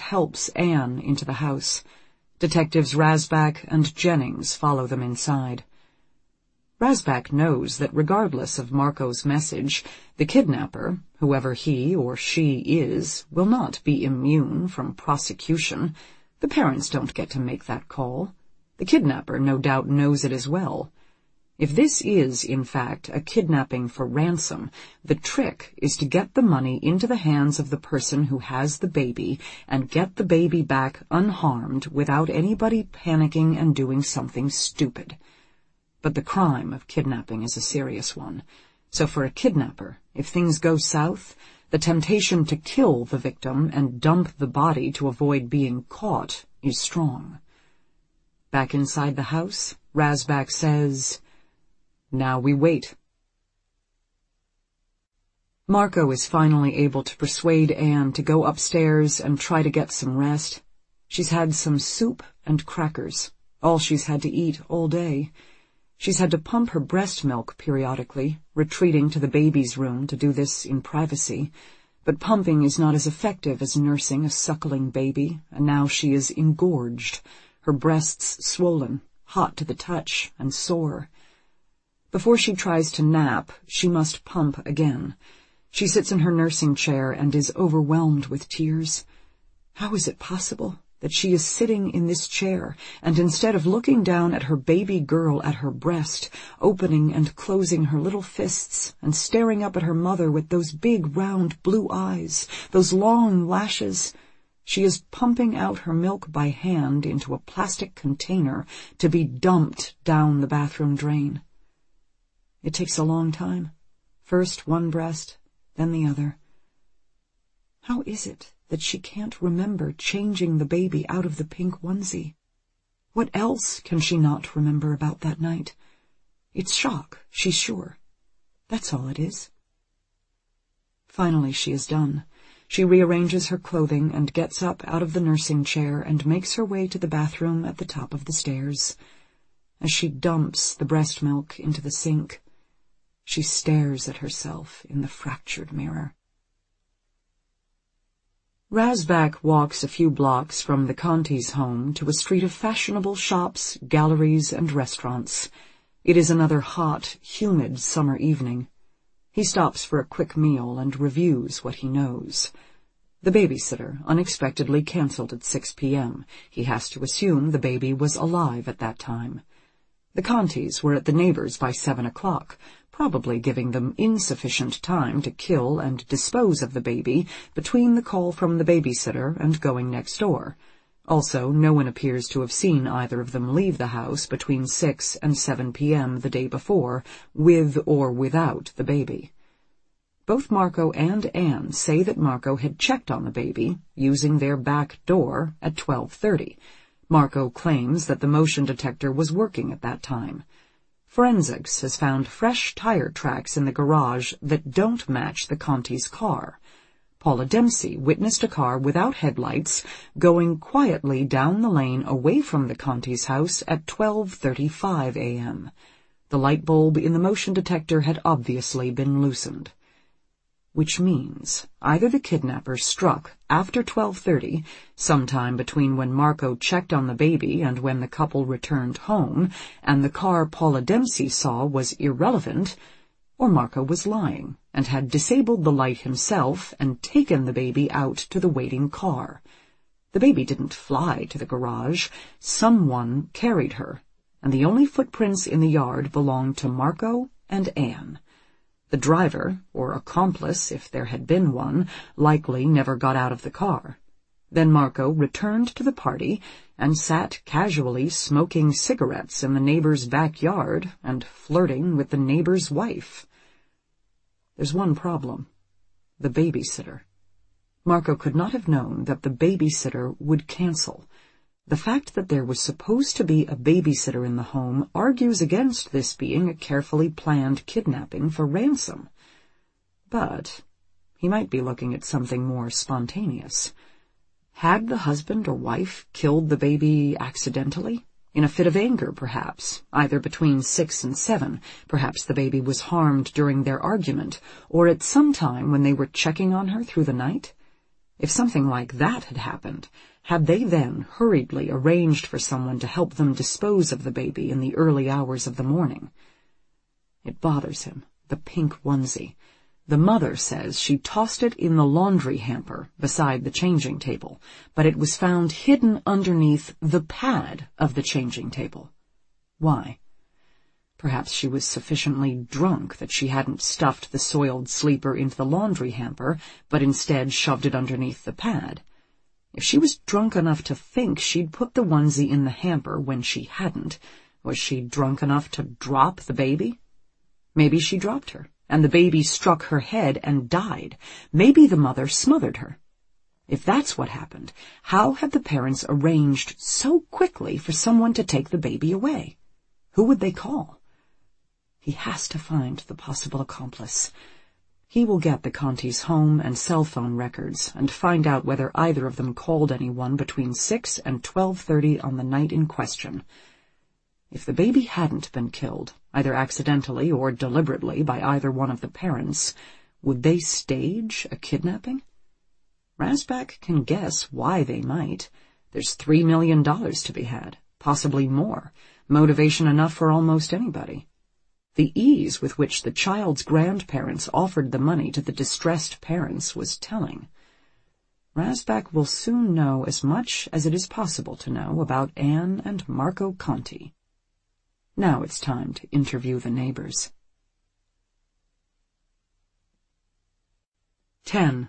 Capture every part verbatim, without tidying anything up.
helps Anne into the house. Detectives Rasbach and Jennings follow them inside. Rasbach knows that regardless of Marco's message, the kidnapper, whoever he or she is, will not be immune from prosecution. The parents don't get to make that call. The kidnapper no doubt knows it as well. If this is, in fact, a kidnapping for ransom, the trick is to get the money into the hands of the person who has the baby and get the baby back unharmed without anybody panicking and doing something stupid. But the crime of kidnapping is a serious one. So for a kidnapper, if things go south, the temptation to kill the victim and dump the body to avoid being caught is strong. Back inside the house, Rasbach says, "Now we wait." Marco is finally able to persuade Anne to go upstairs and try to get some rest. She's had some soup and crackers, all she's had to eat all day. She's had to pump her breast milk periodically, retreating to the baby's room to do this in privacy. But pumping is not as effective as nursing a suckling baby, and now she is engorged, her breasts swollen, hot to the touch, and sore. Before she tries to nap, she must pump again. She sits in her nursing chair and is overwhelmed with tears. How is it possible that she is sitting in this chair, and instead of looking down at her baby girl at her breast, opening and closing her little fists, and staring up at her mother with those big round blue eyes, those long lashes, she is pumping out her milk by hand into a plastic container to be dumped down the bathroom drain. It takes a long time. First one breast, then the other. How is it that she can't remember changing the baby out of the pink onesie? What else can she not remember about that night? It's shock, she's sure. That's all it is. Finally she is done. She rearranges her clothing and gets up out of the nursing chair and makes her way to the bathroom at the top of the stairs. As she dumps the breast milk into the sink, she stares at herself in the fractured mirror. Rasbach walks a few blocks from the Contis' home to a street of fashionable shops, galleries, and restaurants. It is another hot, humid summer evening. He stops for a quick meal and reviews what he knows. The babysitter unexpectedly cancelled at six p.m. He has to assume the baby was alive at that time. The Contis were at the neighbors by seven o'clock, probably giving them insufficient time to kill and dispose of the baby between the call from the babysitter and going next door. Also, no one appears to have seen either of them leave the house between six and seven p.m. the day before, with or without the baby. Both Marco and Anne say that Marco had checked on the baby, using their back door, at twelve thirty. Marco claims that the motion detector was working at that time. Forensics has found fresh tire tracks in the garage that don't match the Contis' car. Paula Dempsey witnessed a car without headlights going quietly down the lane away from the Contis' house at twelve thirty-five a.m. The light bulb in the motion detector had obviously been loosened. Which means either the kidnapper struck after twelve thirty, sometime between when Marco checked on the baby and when the couple returned home, and the car Paula Dempsey saw was irrelevant, or Marco was lying and had disabled the light himself and taken the baby out to the waiting car. The baby didn't fly to the garage. Someone carried her, and the only footprints in the yard belonged to Marco and Anne. The driver, or accomplice if there had been one, likely never got out of the car. Then Marco returned to the party and sat casually smoking cigarettes in the neighbor's backyard and flirting with the neighbor's wife. There's one problem: the babysitter. Marco could not have known that the babysitter would cancel. The fact that there was supposed to be a babysitter in the home argues against this being a carefully planned kidnapping for ransom. But he might be looking at something more spontaneous. Had the husband or wife killed the baby accidentally? In a fit of anger, perhaps, either between six and seven. Perhaps the baby was harmed during their argument, or at some time when they were checking on her through the night. If something like that had happened, had they then hurriedly arranged for someone to help them dispose of the baby in the early hours of the morning? It bothers him, the pink onesie. The mother says she tossed it in the laundry hamper beside the changing table, but it was found hidden underneath the pad of the changing table. Why? Perhaps she was sufficiently drunk that she hadn't stuffed the soiled sleeper into the laundry hamper, but instead shoved it underneath the pad. If she was drunk enough to think she'd put the onesie in the hamper when she hadn't, was she drunk enough to drop the baby? Maybe she dropped her, and the baby struck her head and died. Maybe the mother smothered her. If that's what happened, how had the parents arranged so quickly for someone to take the baby away? Who would they call? He has to find the possible accomplice. He will get the Contis' home and cell phone records and find out whether either of them called anyone between six and twelve thirty on the night in question. If the baby hadn't been killed, either accidentally or deliberately by either one of the parents, would they stage a kidnapping? Rasbach can guess why they might. There's three million dollars to be had, possibly more, motivation enough for almost anybody. The ease with which the child's grandparents offered the money to the distressed parents was telling. Rasbach will soon know as much as it is possible to know about Anne and Marco Conti. Now it's time to interview the neighbors. ten.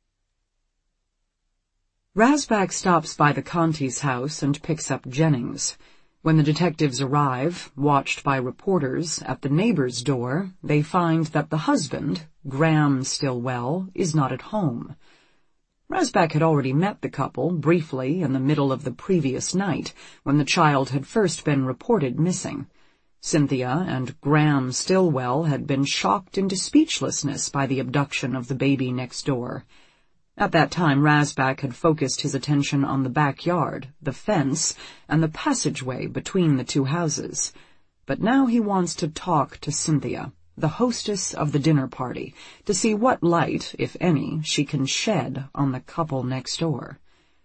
Rasbach stops by the Contis' house and picks up Jennings. When the detectives arrive, watched by reporters, at the neighbor's door, they find that the husband, Graham Stillwell, is not at home. Rasbach had already met the couple briefly in the middle of the previous night, when the child had first been reported missing. Cynthia and Graham Stillwell had been shocked into speechlessness by the abduction of the baby next door. At that time, Rasbach had focused his attention on the backyard, the fence, and the passageway between the two houses. But now he wants to talk to Cynthia, the hostess of the dinner party, to see what light, if any, she can shed on the couple next door.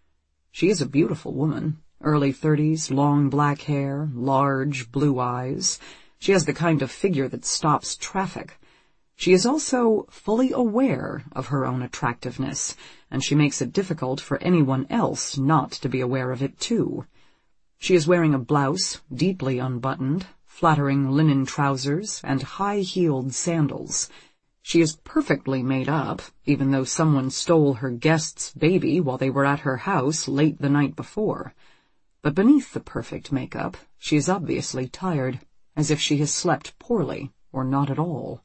She is a beautiful woman, early thirties, long black hair, large blue eyes. She has the kind of figure that stops traffic. She is also fully aware of her own attractiveness, and she makes it difficult for anyone else not to be aware of it too. She is wearing a blouse, deeply unbuttoned, flattering linen trousers, and high-heeled sandals. She is perfectly made up, even though someone stole her guest's baby while they were at her house late the night before. But beneath the perfect makeup, she is obviously tired, as if she has slept poorly, or not at all.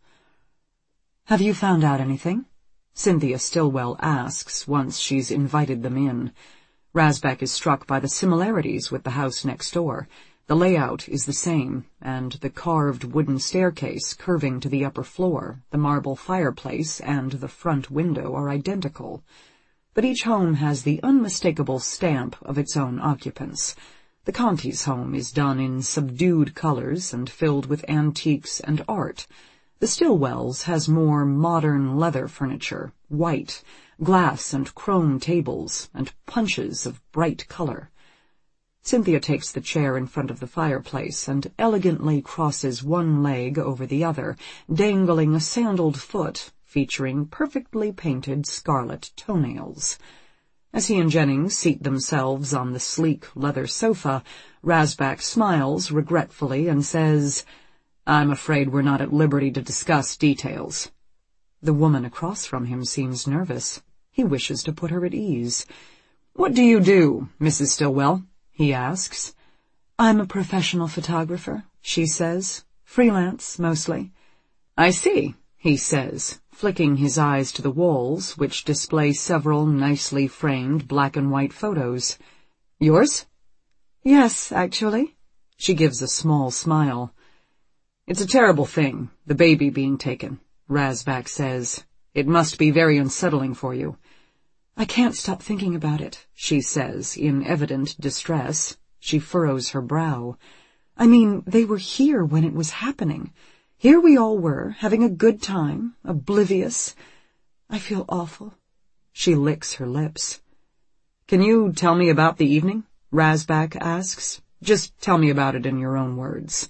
"Have you found out anything?" Cynthia Stillwell asks once she's invited them in. Rasbach is struck by the similarities with the house next door. The layout is the same, and the carved wooden staircase curving to the upper floor, the marble fireplace, and the front window are identical. But each home has the unmistakable stamp of its own occupants. The Contis' home is done in subdued colors and filled with antiques and art. The Stillwells' has more modern leather furniture, white, glass and chrome tables, and punches of bright color. Cynthia takes the chair in front of the fireplace and elegantly crosses one leg over the other, dangling a sandaled foot featuring perfectly painted scarlet toenails. As he and Jennings seat themselves on the sleek leather sofa, Rasbach smiles regretfully and says, "I'm afraid we're not at liberty to discuss details." The woman across from him seems nervous. He wishes to put her at ease. "What do you do, Missus Stillwell?" he asks. "I'm a professional photographer," she says. "Freelance, mostly." "I see," he says, flicking his eyes to the walls, which display several nicely framed black and white photos. "Yours?" "Yes, actually." She gives a small smile. "It's a terrible thing, the baby being taken," Rasbach says. "It must be very unsettling for you." "I can't stop thinking about it," she says, in evident distress. She furrows her brow. "I mean, they were here when it was happening. Here we all were, having a good time, oblivious. I feel awful." She licks her lips. Can you tell me about the evening? Razbak asks. Just tell me about it in your own words.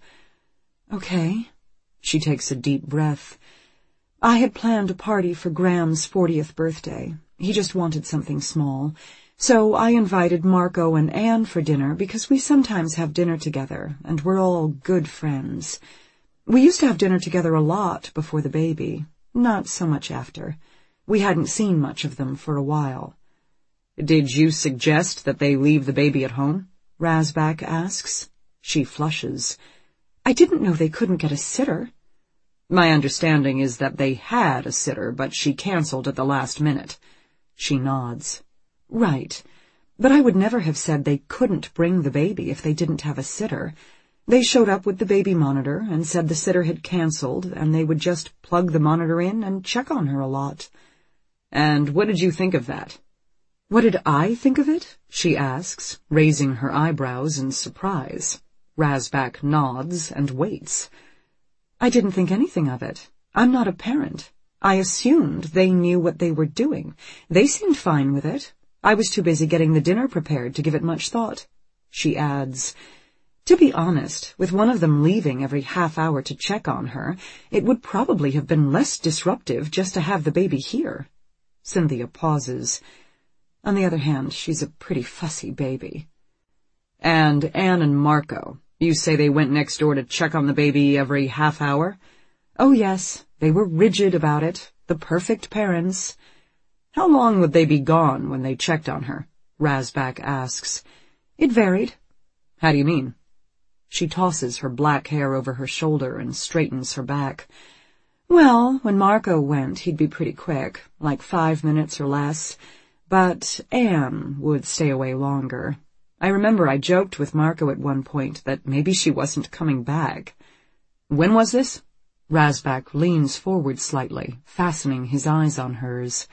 Okay. She takes a deep breath. I had planned a party for Graham's fortieth birthday. He just wanted something small. So I invited Marco and Anne for dinner because we sometimes have dinner together, and we're all good friends. We used to have dinner together a lot before the baby, not so much after. We hadn't seen much of them for a while. Did you suggest that they leave the baby at home? Razbak asks. She flushes. I didn't know they couldn't get a sitter. My understanding is that they had a sitter, but she canceled at the last minute. She nods. Right, but I would never have said they couldn't bring the baby if they didn't have a sitter. They showed up with the baby monitor and said the sitter had canceled and they would just plug the monitor in and check on her a lot. And what did you think of that? What did I think of it? She asks, raising her eyebrows in surprise. Razbak nods and waits. I didn't think anything of it. I'm not a parent. I assumed they knew what they were doing. They seemed fine with it. I was too busy getting the dinner prepared to give it much thought. She adds, to be honest, with one of them leaving every half hour to check on her, it would probably have been less disruptive just to have the baby here. Cynthia pauses. On the other hand, she's a pretty fussy baby. And Anne and Marco, you say they went next door to check on the baby every half hour? Oh, yes, they were rigid about it, the perfect parents. How long would they be gone when they checked on her? Razbak asks. It varied. How do you mean? She tosses her black hair over her shoulder and straightens her back. Well, when Marco went, he'd be pretty quick, like five minutes or less. But Anne would stay away longer. I remember I joked with Marco at one point that maybe she wasn't coming back. When was this? Razbak leans forward slightly, fastening his eyes on hers.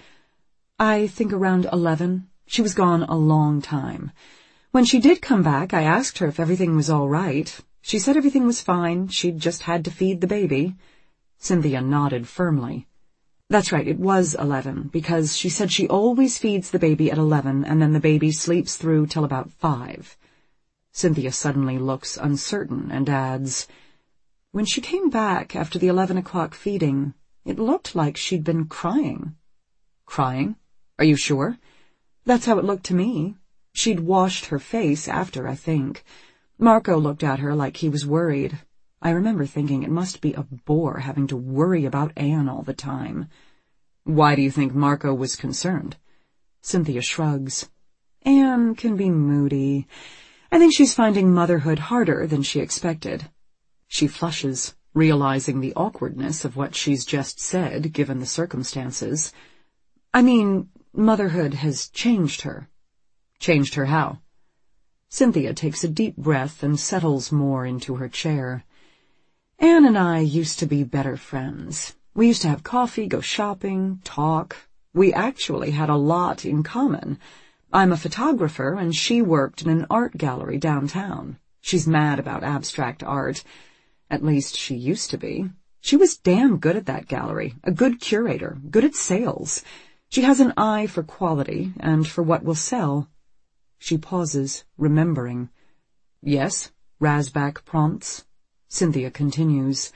I think around eleven. She was gone a long time. When she did come back, I asked her if everything was all right. She said everything was fine. She'd just had to feed the baby. Cynthia nodded firmly. That's right, it was eleven, because she said she always feeds the baby at eleven, and then the baby sleeps through till about five. Cynthia suddenly looks uncertain and adds, when she came back after the eleven o'clock feeding, it looked like she'd been crying. Crying? Are you sure? That's how it looked to me. She'd washed her face after, I think. Marco looked at her like he was worried. I remember thinking it must be a bore having to worry about Anne all the time. Why do you think Marco was concerned? Cynthia shrugs. Anne can be moody. I think she's finding motherhood harder than she expected. She flushes, realizing the awkwardness of what she's just said, given the circumstances. I mean, motherhood has changed her. Changed her how? Cynthia takes a deep breath and settles more into her chair. Anne and I used to be better friends. We used to have coffee, go shopping, talk. We actually had a lot in common. I'm a photographer, and she worked in an art gallery downtown. She's mad about abstract art. At least she used to be. She was damn good at that gallery, a good curator, good at sales. She has an eye for quality and for what will sell. She pauses, remembering. Yes, Razbak prompts. Cynthia continues.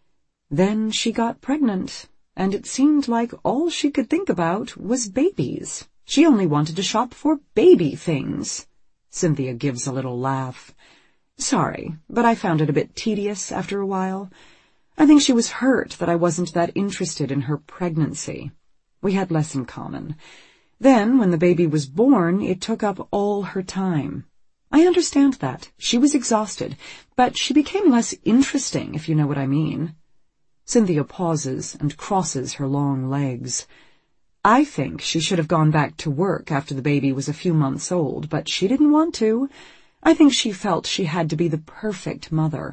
Then she got pregnant, and it seemed like all she could think about was babies. She only wanted to shop for baby things. Cynthia gives a little laugh. Sorry, but I found it a bit tedious after a while. I think she was hurt that I wasn't that interested in her pregnancy. We had less in common. Then, when the baby was born, it took up all her time. I understand that. She was exhausted, but she became less interesting, if you know what I mean. Cynthia pauses and crosses her long legs. I think she should have gone back to work after the baby was a few months old, but she didn't want to. I think she felt she had to be the perfect mother.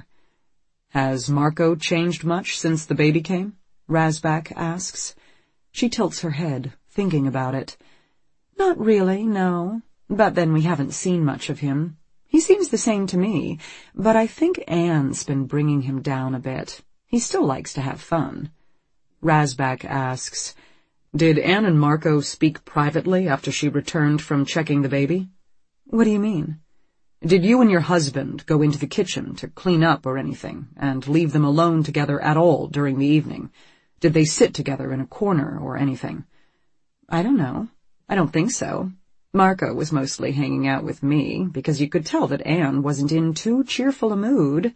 Has Marco changed much since the baby came? Razbak asks. She tilts her head, thinking about it. Not really, no. But then we haven't seen much of him. He seems the same to me, but I think Anne's been bringing him down a bit. He still likes to have fun. Razbak asks, Did Anne and Marco speak privately after she returned from checking the baby? What do you mean? Did you and your husband go into the kitchen to clean up or anything, and leave them alone together at all during the evening? Did they sit together in a corner or anything? I don't know. I don't think so. Marco was mostly hanging out with me, because you could tell that Anne wasn't in too cheerful a mood.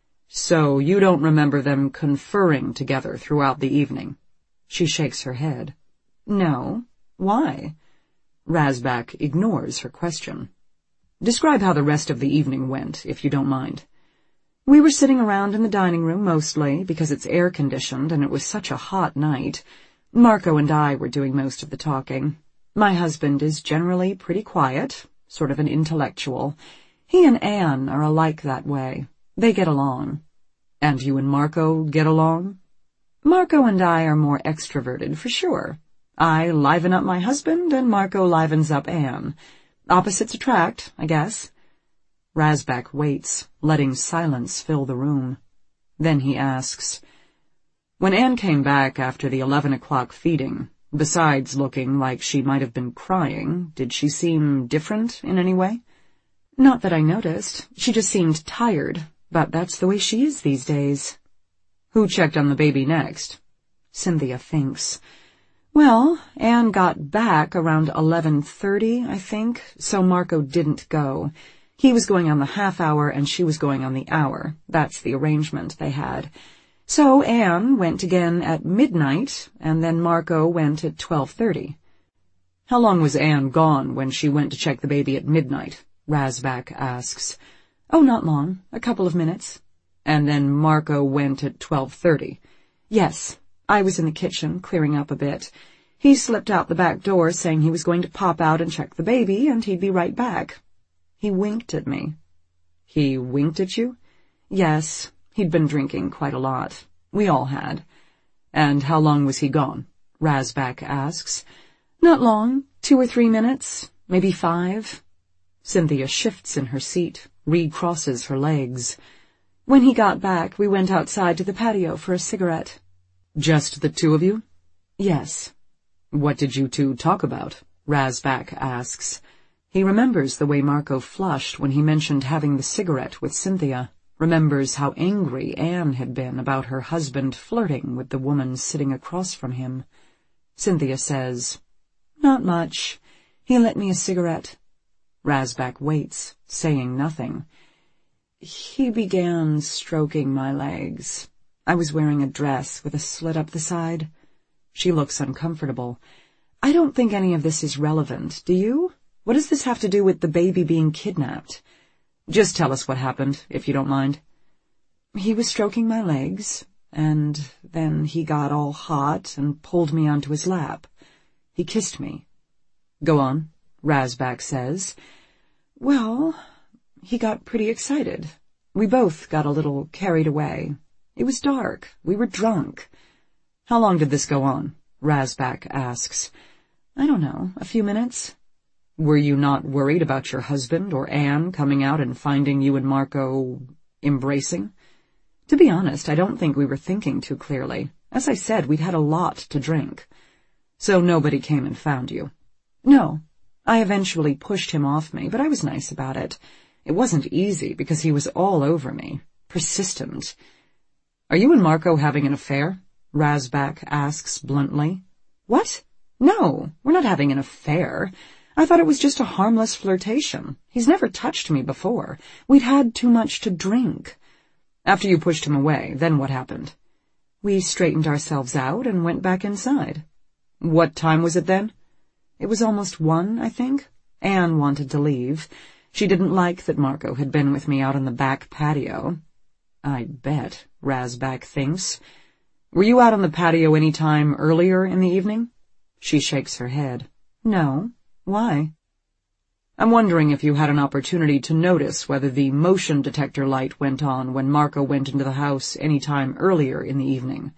So you don't remember them conferring together throughout the evening? She shakes her head. No. Why? Razbak ignores her question. Describe how the rest of the evening went, if you don't mind. We were sitting around in the dining room mostly, because it's air-conditioned and it was such a hot night. Marco and I were doing most of the talking. My husband is generally pretty quiet, sort of an intellectual. He and Anne are alike that way. They get along. And you and Marco get along? Marco and I are more extroverted, for sure. I liven up my husband, and Marco livens up Anne. Opposites attract, I guess. Razbak waits, letting silence fill the room. Then he asks, When Anne came back after the eleven o'clock feeding, besides looking like she might have been crying, did she seem different in any way? Not that I noticed. She just seemed tired, but that's the way she is these days. Who checked on the baby next? Cynthia thinks. Well, Anne got back around eleven thirty, I think, so Marco didn't go. He was going on the half hour and she was going on the hour. That's the arrangement they had. So Anne went again at midnight, and then Marco went at twelve thirty. How long was Anne gone when she went to check the baby at midnight? Razbak asks. Oh, not long. A couple of minutes. And then Marco went at twelve thirty. Yes. I was in the kitchen, clearing up a bit. He slipped out the back door, saying he was going to pop out and check the baby, and he'd be right back. He winked at me. He winked at you? Yes. He'd been drinking quite a lot. We all had. And how long was he gone? Razbak asks. Not long. Two or three minutes. Maybe five. Cynthia shifts in her seat, recrosses her legs. When he got back, we went outside to the patio for a cigarette. Just the two of you? Yes. What did you two talk about? Razbak asks. He remembers the way Marco flushed when he mentioned having the cigarette with Cynthia, remembers how angry Anne had been about her husband flirting with the woman sitting across from him. Cynthia says, Not much. He lit me a cigarette. Razbak waits, saying nothing. He began stroking my legs. I was wearing a dress with a slit up the side. She looks uncomfortable. I don't think any of this is relevant, do you? What does this have to do with the baby being kidnapped? Just tell us what happened, if you don't mind. He was stroking my legs, and then he got all hot and pulled me onto his lap. He kissed me. Go on, Razbak says. Well, he got pretty excited. We both got a little carried away. It was dark. We were drunk. How long did this go on? Razbak asks. I don't know, a few minutes. Were you not worried about your husband or Anne coming out and finding you and Marco embracing? To be honest, I don't think we were thinking too clearly. As I said, we'd had a lot to drink. So nobody came and found you? No. I eventually pushed him off me, but I was nice about it. It wasn't easy because he was all over me. Persistent. Are you and Marco having an affair? Razbak asks bluntly. What? No, we're not having an affair. I thought it was just a harmless flirtation. He's never touched me before. We'd had too much to drink. After you pushed him away, then what happened? We straightened ourselves out and went back inside. What time was it then? It was almost one, I think. Anne wanted to leave. She didn't like that Marco had been with me out on the back patio. I bet, Razbak thinks. Were you out on the patio any time earlier in the evening? She shakes her head. No. Why? I'm wondering if you had an opportunity to notice whether the motion detector light went on when Marco went into the house any time earlier in the evening.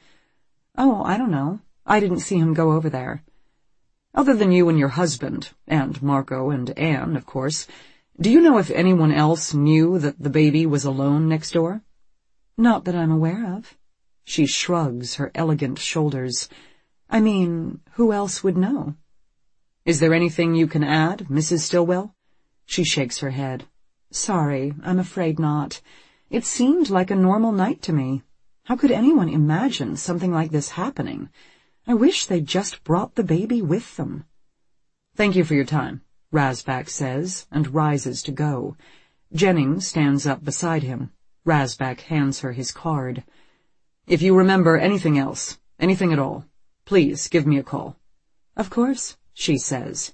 Oh, I don't know. I didn't see him go over there. Other than you and your husband, and Marco and Anne, of course, do you know if anyone else knew that the baby was alone next door? Not that I'm aware of. She shrugs her elegant shoulders. I mean, who else would know? Is there anything you can add, Missus Stillwell? She shakes her head. Sorry, I'm afraid not. It seemed like a normal night to me. How could anyone imagine something like this happening? I wish they'd just brought the baby with them. Thank you for your time, Razbak says, and rises to go. Jennings stands up beside him. Razbak hands her his card. If you remember anything else, anything at all, please give me a call. Of course, she says.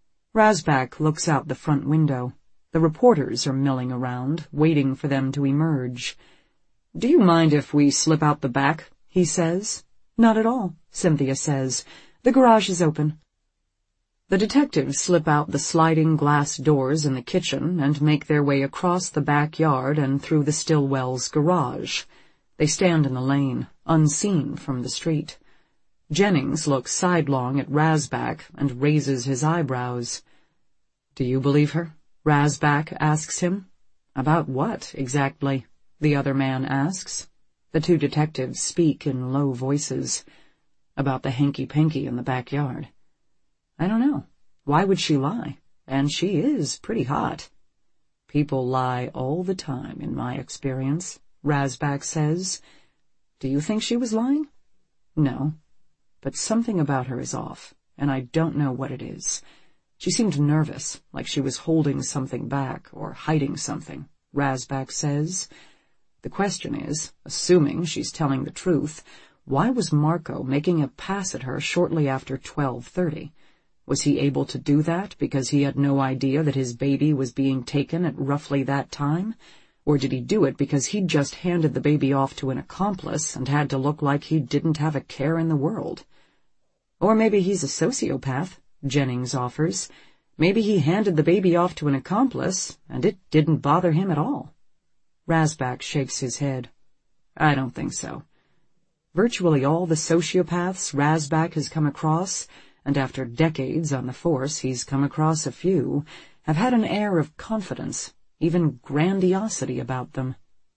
Razbak looks out the front window. The reporters are milling around, waiting for them to emerge. Do you mind if we slip out the back? He says. Not at all, Cynthia says. The garage is open. The detectives slip out the sliding glass doors in the kitchen and make their way across the backyard and through the Stillwells' garage. They stand in the lane, unseen from the street. Jennings looks sidelong at Razbak and raises his eyebrows. Do you believe her? Razbak asks him. About what, exactly? The other man asks. The two detectives speak in low voices. About the hanky-panky in the backyard. I don't know. Why would she lie? And she is pretty hot. People lie all the time, in my experience, Razbak says. Do you think she was lying? No. But something about her is off, and I don't know what it is. She seemed nervous, like she was holding something back or hiding something, Razbak says. The question is, assuming she's telling the truth, why was Marco making a pass at her shortly after twelve thirty? Was he able to do that because he had no idea that his baby was being taken at roughly that time? Or did he do it because he'd just handed the baby off to an accomplice and had to look like he didn't have a care in the world? Or maybe he's a sociopath, Jennings offers. Maybe he handed the baby off to an accomplice, and it didn't bother him at all. Razbak shakes his head. I don't think so. Virtually all the sociopaths Razbak has come across, and after decades on the force he's come across a few, have had an air of confidence, even grandiosity about them.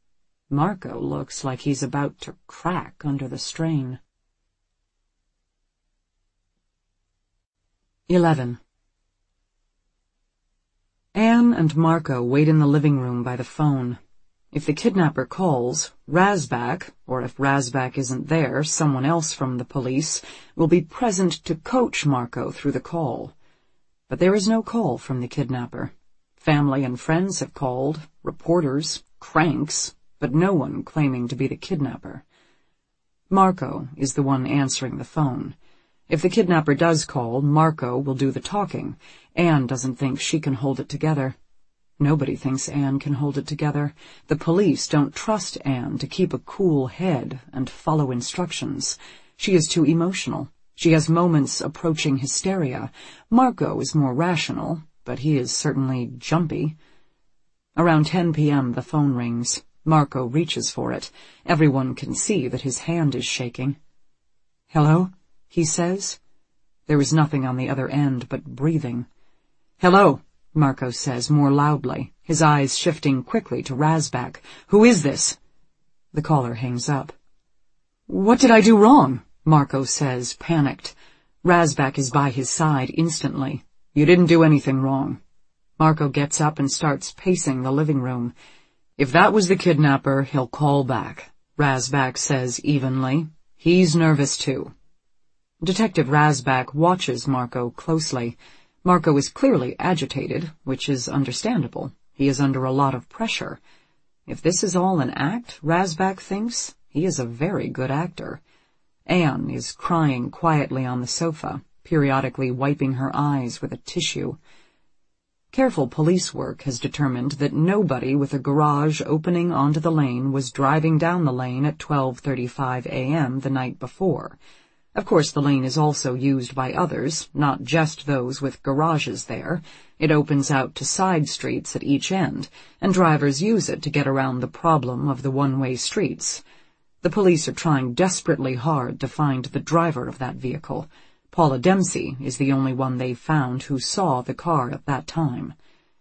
Marco looks like he's about to crack under the strain. Eleven. Anne and Marco wait in the living room by the phone. If the kidnapper calls, Razbak, or if Razbak isn't there, someone else from the police, will be present to coach Marco through the call. But there is no call from the kidnapper. Family and friends have called, reporters, cranks, but no one claiming to be the kidnapper. Marco is the one answering the phone. If the kidnapper does call, Marco will do the talking. Anne doesn't think she can hold it together. Nobody thinks Anne can hold it together. The police don't trust Anne to keep a cool head and follow instructions. She is too emotional. She has moments approaching hysteria. Marco is more rational, but he is certainly jumpy. Around ten p.m. the phone rings. Marco reaches for it. Everyone can see that his hand is shaking. Hello? He says. There is nothing on the other end but breathing. Hello, Marco says more loudly, his eyes shifting quickly to Razbak. Who is this? The caller hangs up. What did I do wrong? Marco says, panicked. Razbak is by his side instantly. You didn't do anything wrong. Marco gets up and starts pacing the living room. If that was the kidnapper, he'll call back, Razbak says evenly. He's nervous too. Detective Razbak watches Marco closely. Marco is clearly agitated, which is understandable. He is under a lot of pressure. If this is all an act, Razbak thinks, he is a very good actor. Anne is crying quietly on the sofa, periodically wiping her eyes with a tissue. Careful police work has determined that nobody with a garage opening onto the lane was driving down the lane at twelve thirty-five a.m. the night before. Of course, the lane is also used by others, not just those with garages there. It opens out to side streets at each end, and drivers use it to get around the problem of the one-way streets. The police are trying desperately hard to find the driver of that vehicle. Paula Dempsey is the only one they've found who saw the car at that time.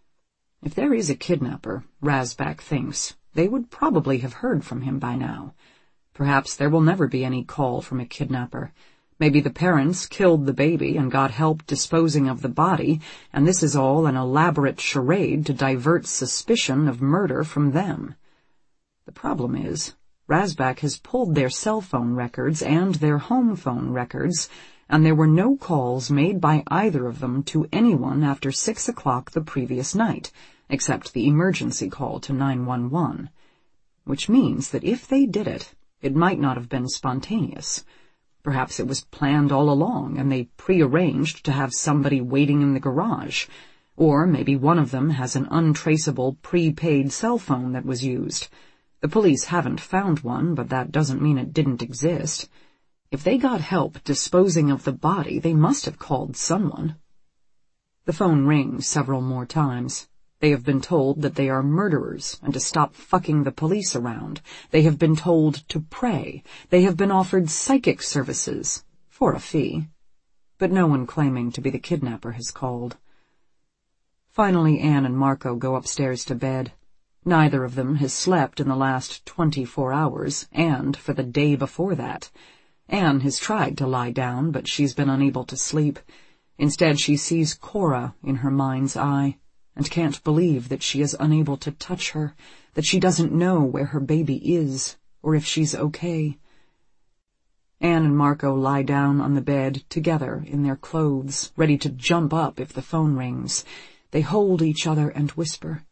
If there is a kidnapper, Razbak thinks, they would probably have heard from him by now. Perhaps there will never be any call from a kidnapper. Maybe the parents killed the baby and got help disposing of the body, and this is all an elaborate charade to divert suspicion of murder from them. The problem is, Razbak has pulled their cell phone records and their home phone records, and there were no calls made by either of them to anyone after six o'clock the previous night, except the emergency call to nine one one. Which means that if they did it, it might not have been spontaneous. Perhaps it was planned all along, and they prearranged to have somebody waiting in the garage. Or maybe one of them has an untraceable prepaid cell phone that was used. The police haven't found one, but that doesn't mean it didn't exist. If they got help disposing of the body, they must have called someone. The phone rings several more times. They have been told that they are murderers and to stop fucking the police around. They have been told to pray. They have been offered psychic services, for a fee. But no one claiming to be the kidnapper has called. Finally, Anne and Marco go upstairs to bed. Neither of them has slept in the last twenty-four hours, and for the day before that. Anne has tried to lie down, but she's been unable to sleep. Instead, she sees Cora in her mind's eye, and can't believe that she is unable to touch her, that she doesn't know where her baby is, or if she's okay. Anne and Marco lie down on the bed together in their clothes, ready to jump up if the phone rings. They hold each other and whisper.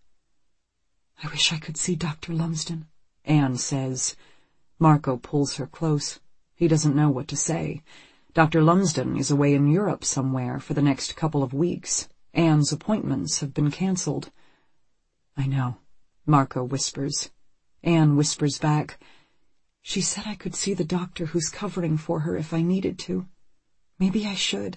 "I wish I could see Doctor Lumsden," Anne says. Marco pulls her close. He doesn't know what to say. Doctor Lumsden is away in Europe somewhere for the next couple of weeks. Anne's appointments have been cancelled. "I know," Marco whispers. Anne whispers back, "She said I could see the doctor who's covering for her if I needed to. Maybe I should."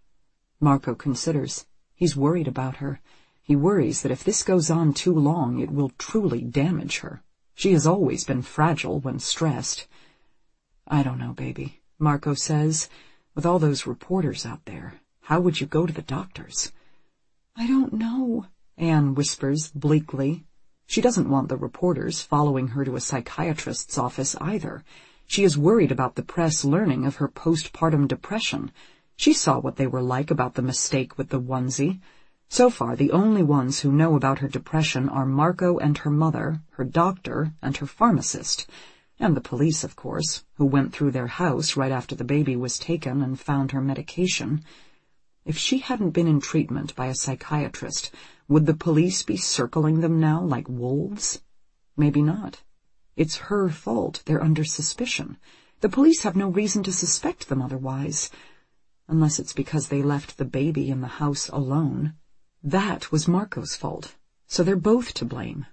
Marco considers. He's worried about her. He worries that if this goes on too long, it will truly damage her. She has always been fragile when stressed. "I don't know, baby," Marco says. "With all those reporters out there, how would you go to the doctors?" "I don't know," Anne whispers bleakly. She doesn't want the reporters following her to a psychiatrist's office either. She is worried about the press learning of her postpartum depression. She saw what they were like about the mistake with the onesie. So far, the only ones who know about her depression are Marco and her mother, her doctor, and her pharmacist. And the police, of course, who went through their house right after the baby was taken and found her medication. If she hadn't been in treatment by a psychiatrist, would the police be circling them now like wolves? Maybe not. It's her fault they're under suspicion. The police have no reason to suspect them otherwise. Unless it's because they left the baby in the house alone. That was Marco's fault, so they're both to blame.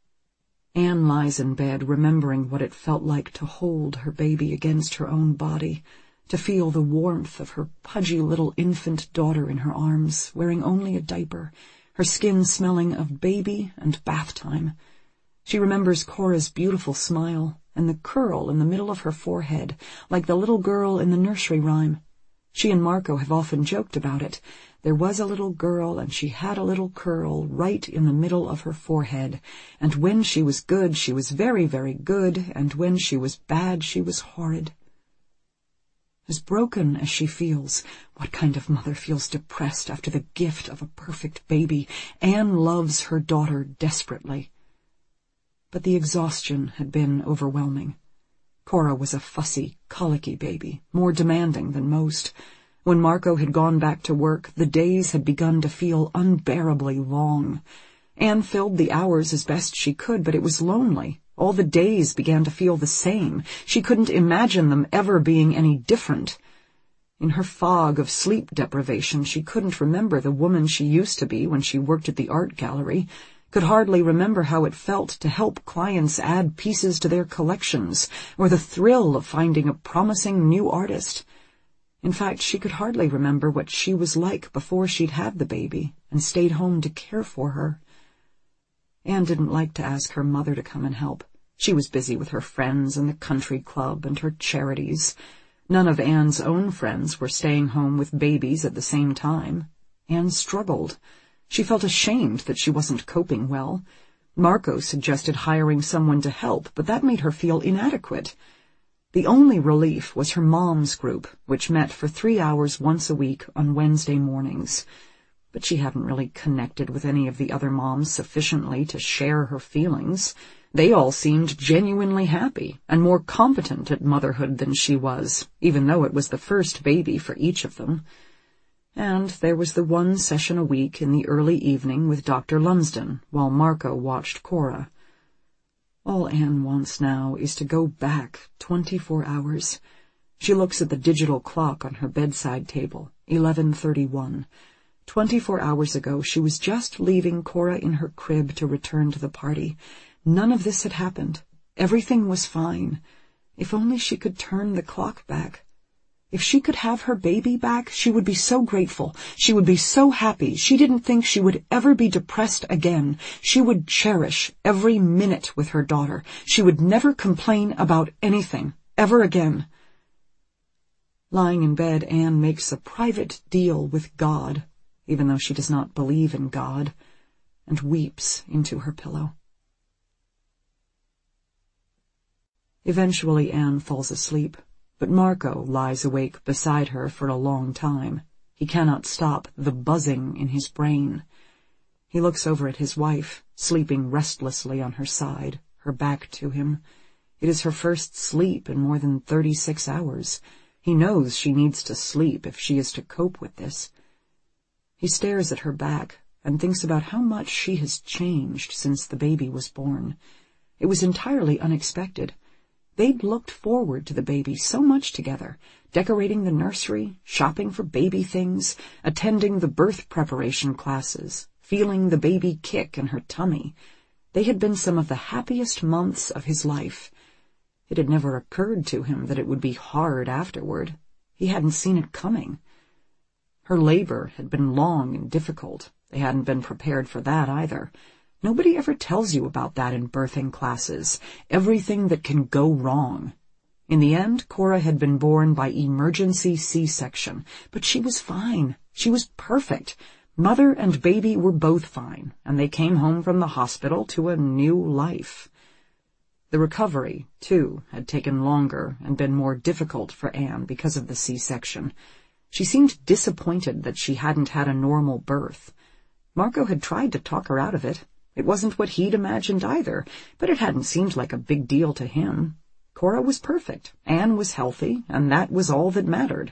Anne lies in bed remembering what it felt like to hold her baby against her own body, to feel the warmth of her pudgy little infant daughter in her arms, wearing only a diaper, her skin smelling of baby and bath time. She remembers Cora's beautiful smile and the curl in the middle of her forehead, like the little girl in the nursery rhyme. She and Marco have often joked about it. There was a little girl, and she had a little curl right in the middle of her forehead, and when she was good, she was very, very good, and when she was bad, she was horrid. As broken as she feels, what kind of mother feels depressed after the gift of a perfect baby? Anne loves her daughter desperately. But the exhaustion had been overwhelming. Cora was a fussy, colicky baby, more demanding than most. When Marco had gone back to work, the days had begun to feel unbearably long. Anne filled the hours as best she could, but it was lonely. All the days began to feel the same. She couldn't imagine them ever being any different. In her fog of sleep deprivation, she couldn't remember the woman she used to be when she worked at the art gallery, could hardly remember how it felt to help clients add pieces to their collections, or the thrill of finding a promising new artist. In fact, she could hardly remember what she was like before she'd had the baby and stayed home to care for her. Anne didn't like to ask her mother to come and help. She was busy with her friends and the country club and her charities. None of Anne's own friends were staying home with babies at the same time. Anne struggled. She felt ashamed that she wasn't coping well. Marco suggested hiring someone to help, but that made her feel inadequate. The only relief was her mom's group, which met for three hours once a week on Wednesday mornings. But she hadn't really connected with any of the other moms sufficiently to share her feelings. They all seemed genuinely happy and more competent at motherhood than she was, even though it was the first baby for each of them. And there was the one session a week in the early evening with Doctor Lumsden, while Marco watched Cora. All Anne wants now is to go back twenty-four hours. She looks at the digital clock on her bedside table, eleven thirty-one. Twenty-four hours ago, she was just leaving Cora in her crib to return to the party. None of this had happened. Everything was fine. If only she could turn the clock back. If she could have her baby back, she would be so grateful. She would be so happy. She didn't think she would ever be depressed again. She would cherish every minute with her daughter. She would never complain about anything, ever again. Lying in bed, Anne makes a private deal with God, even though she does not believe in God, and weeps into her pillow. Eventually, Anne falls asleep. But Marco lies awake beside her for a long time. He cannot stop the buzzing in his brain. He looks over at his wife, sleeping restlessly on her side, her back to him. It is her first sleep in more than thirty-six hours. He knows she needs to sleep if she is to cope with this. He stares at her back and thinks about how much she has changed since the baby was born. It was entirely unexpected. They'd looked forward to the baby so much together, decorating the nursery, shopping for baby things, attending the birth preparation classes, feeling the baby kick in her tummy. They had been some of the happiest months of his life. It had never occurred to him that it would be hard afterward. He hadn't seen it coming. Her labor had been long and difficult. They hadn't been prepared for that either. Nobody ever tells you about that in birthing classes, everything that can go wrong. In the end, Cora had been born by emergency C-section, but she was fine. She was perfect. Mother and baby were both fine, and they came home from the hospital to a new life. The recovery, too, had taken longer and been more difficult for Anne because of the C-section. She seemed disappointed that she hadn't had a normal birth. Marco had tried to talk her out of it. It wasn't what he'd imagined either, but it hadn't seemed like a big deal to him. Cora was perfect, Anne was healthy, and that was all that mattered.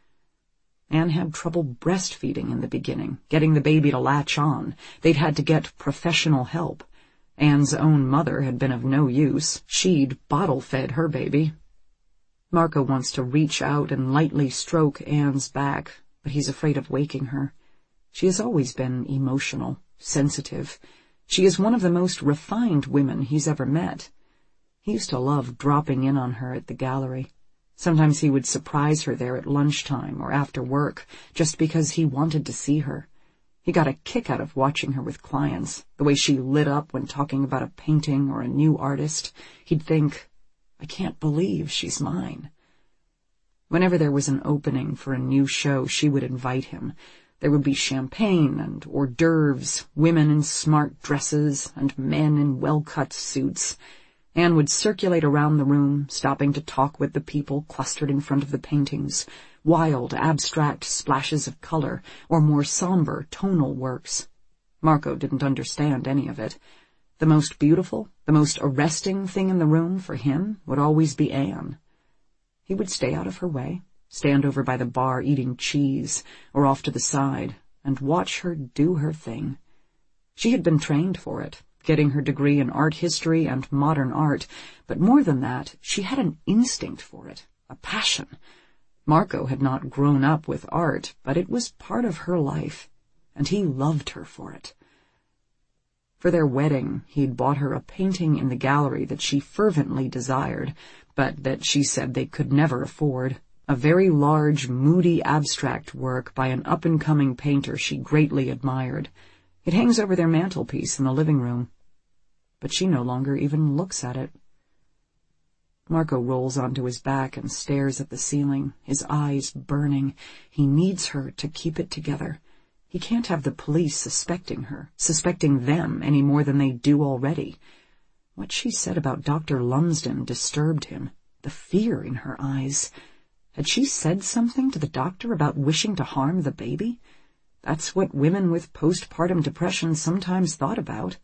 Anne had trouble breastfeeding in the beginning, getting the baby to latch on. They'd had to get professional help. Anne's own mother had been of no use. She'd bottle-fed her baby. Marco wants to reach out and lightly stroke Anne's back, but he's afraid of waking her. She has always been emotional, sensitive. She is one of the most refined women he's ever met. He used to love dropping in on her at the gallery. Sometimes he would surprise her there at lunchtime or after work, just because he wanted to see her. He got a kick out of watching her with clients, the way she lit up when talking about a painting or a new artist. He'd think, I can't believe she's mine. Whenever there was an opening for a new show, she would invite him. There would be champagne and hors d'oeuvres, women in smart dresses and men in well-cut suits. Anne would circulate around the room, stopping to talk with the people clustered in front of the paintings, wild, abstract splashes of color, or more somber, tonal works. Marco didn't understand any of it. The most beautiful, the most arresting thing in the room for him would always be Anne. He would stay out of her way, stand over by the bar eating cheese, or off to the side, and watch her do her thing. She had been trained for it, getting her degree in art history and modern art, but more than that, she had an instinct for it, a passion. Marco had not grown up with art, but it was part of her life, and he loved her for it. For their wedding, he'd bought her a painting in the gallery that she fervently desired, but that she said they could never afford. A very large, moody abstract work by an up-and-coming painter she greatly admired. It hangs over their mantelpiece in the living room. But she no longer even looks at it. Marco rolls onto his back and stares at the ceiling, his eyes burning. He needs her to keep it together. He can't have the police suspecting her, suspecting them any more than they do already. What she said about Doctor Lumsden disturbed him. the fear in her eyes. Had she said something to the doctor about wishing to harm the baby? That's what women with postpartum depression sometimes thought about.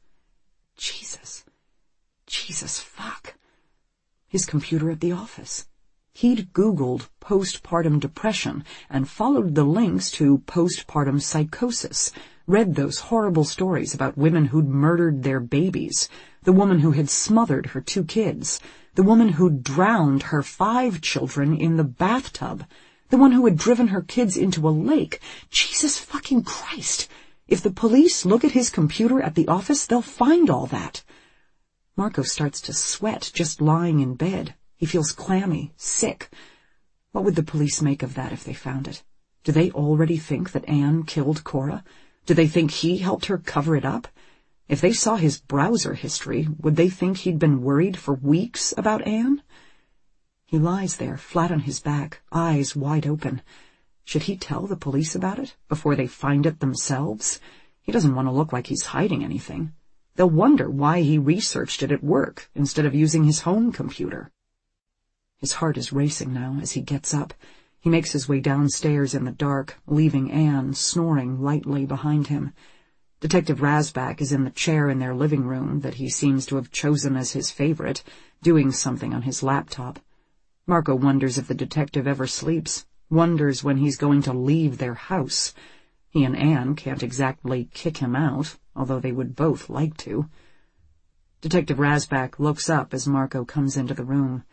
Jesus. Jesus, fuck. His computer at the office. He'd Googled postpartum depression and followed the links to postpartum psychosis, read those horrible stories about women who'd murdered their babies, the woman who had smothered her two kids, the woman who'd drowned her five children in the bathtub, the one who had driven her kids into a lake. Jesus fucking Christ! If the police look at his computer at the office, they'll find all that. Marco starts to sweat just lying in bed. He feels clammy, sick. What would the police make of that if they found it? Do they already think that Anne killed Cora? Do they think he helped her cover it up? If they saw his browser history, would they think he'd been worried for weeks about Anne? He lies there, flat on his back, eyes wide open. Should he tell the police about it before they find it themselves? He doesn't want to look like he's hiding anything. They'll wonder why he researched it at work instead of using his home computer. His heart is racing now as he gets up. He makes his way downstairs in the dark, leaving Anne snoring lightly behind him. Detective Rasbach is in the chair in their living room that he seems to have chosen as his favorite, doing something on his laptop. Marco wonders if the detective ever sleeps, wonders when he's going to leave their house. He and Anne can't exactly kick him out, although they would both like to. Detective Rasbach looks up as Marco comes into the room.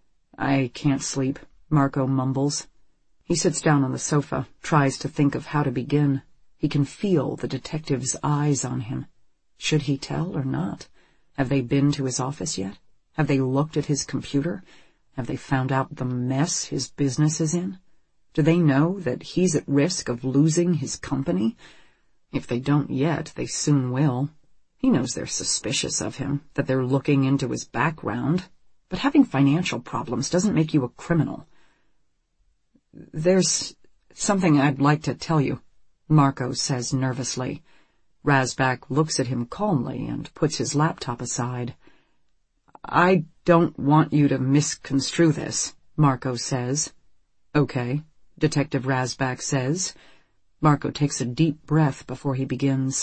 "I can't sleep," Marco mumbles. He sits down on the sofa, tries to think of how to begin. He can feel the detective's eyes on him. Should he tell or not? Have they been to his office yet? Have they looked at his computer? Have they found out the mess his business is in? Do they know that he's at risk of losing his company? If they don't yet, they soon will. He knows they're suspicious of him, that they're looking into his background. But having financial problems doesn't make you a criminal. "There's something I'd like to tell you," Marco says nervously. Rasbach looks at him calmly and puts his laptop aside. "I don't want you to misconstrue this," Marco says. "Okay," Detective Rasbach says. Marco takes a deep breath before he begins.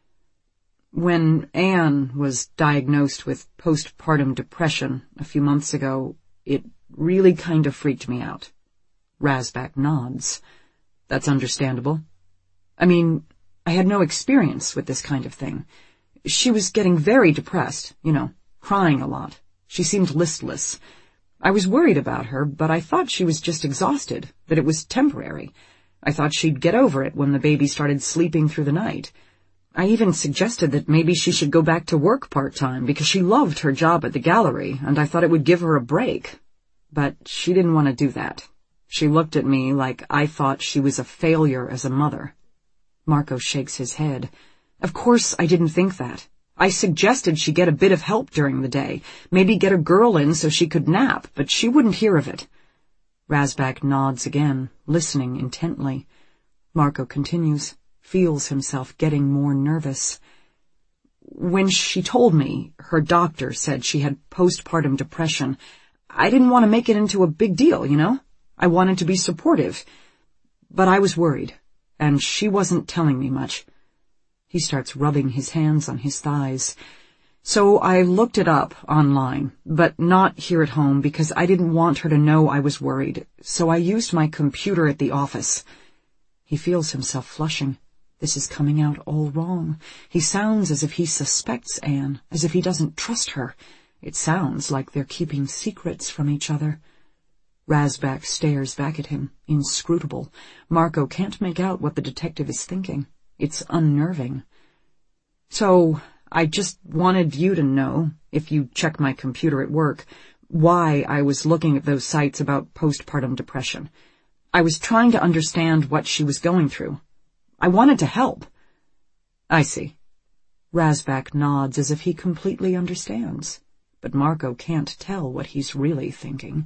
"When Anne was diagnosed with postpartum depression a few months ago, it really kind of freaked me out." Rasbach nods. "That's understandable. I mean, I had no experience with this kind of thing. She was getting very depressed, you know, crying a lot. She seemed listless. I was worried about her, but I thought she was just exhausted, that it was temporary. I thought she'd get over it when the baby started sleeping through the night. I even suggested that maybe she should go back to work part-time because she loved her job at the gallery, and I thought it would give her a break. But she didn't want to do that. She looked at me like I thought she was a failure as a mother." Marco shakes his head. "Of course I didn't think that. I suggested she get a bit of help during the day, maybe get a girl in so she could nap, but she wouldn't hear of it." Rasbach nods again, listening intently. Marco continues, feels himself getting more nervous. "When she told me her doctor said she had postpartum depression, I didn't want to make it into a big deal, you know? I wanted to be supportive. But I was worried, and she wasn't telling me much." He starts rubbing his hands on his thighs. "So I looked it up online, but not here at home because I didn't want her to know I was worried, so I used my computer at the office." He feels himself flushing. This is coming out all wrong. He sounds as if he suspects Anne, as if he doesn't trust her. It sounds like they're keeping secrets from each other. Rasbach stares back at him, inscrutable. Marco can't make out what the detective is thinking. It's unnerving. "So, I just wanted you to know, if you check my computer at work, why I was looking at those sites about postpartum depression. I was trying to understand what she was going through. I wanted to help." "I see." Rasbach nods as if he completely understands, but Marco can't tell what he's really thinking.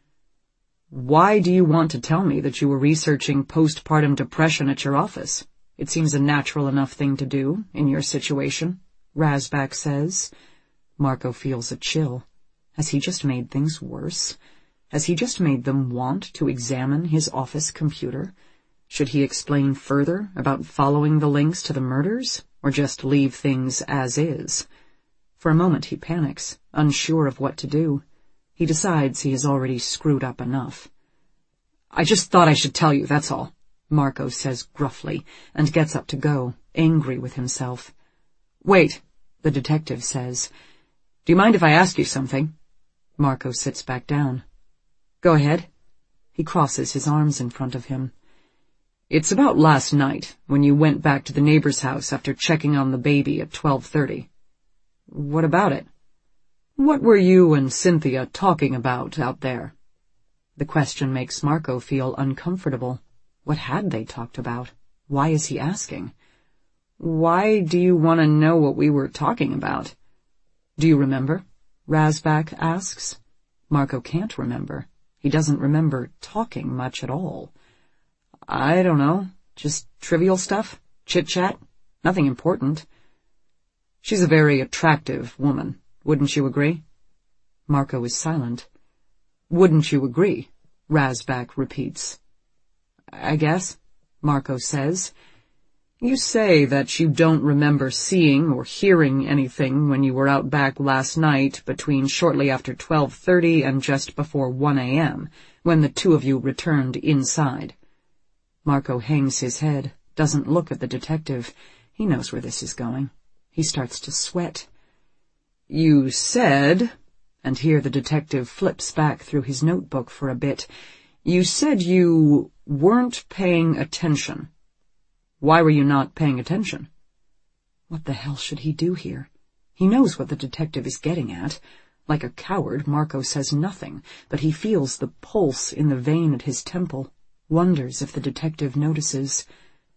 "Why do you want to tell me that you were researching postpartum depression at your office? It seems a natural enough thing to do in your situation," Rasbach says. Marco feels a chill. Has he just made things worse? Has he just made them want to examine his office computer? Should he explain further about following the links to the murders, or just leave things as is? For a moment he panics, unsure of what to do. He decides he has already screwed up enough. "I just thought I should tell you, that's all," Marco says gruffly, and gets up to go, angry with himself. "Wait," the detective says. "Do you mind if I ask you something?" Marco sits back down. "Go ahead." He crosses his arms in front of him. "It's about last night, when you went back to the neighbor's house after checking on the baby at twelve thirty. "What about it?" "What were you and Cynthia talking about out there?" The question makes Marco feel uncomfortable. What had they talked about? Why is he asking? "Why do you want to know what we were talking about?" "Do you remember?" Razbak asks. Marco can't remember. He doesn't remember talking much at all. "I don't know. Just trivial stuff. Chit-chat. Nothing important." "She's a very attractive woman. Wouldn't you agree?" Marco is silent. "Wouldn't you agree?" Razbak repeats. "I guess," Marco says. "You say that you don't remember seeing or hearing anything when you were out back last night between shortly after twelve thirty and just before one a m, when the two of you returned inside." Marco hangs his head, doesn't look at the detective. He knows where this is going. He starts to sweat. "You said," and here the detective flips back through his notebook for a bit, "you said you weren't paying attention. Why were you not paying attention?" What the hell should he do here? He knows what the detective is getting at. Like a coward, Marco says nothing, but he feels the pulse in the vein at his temple, wonders if the detective notices.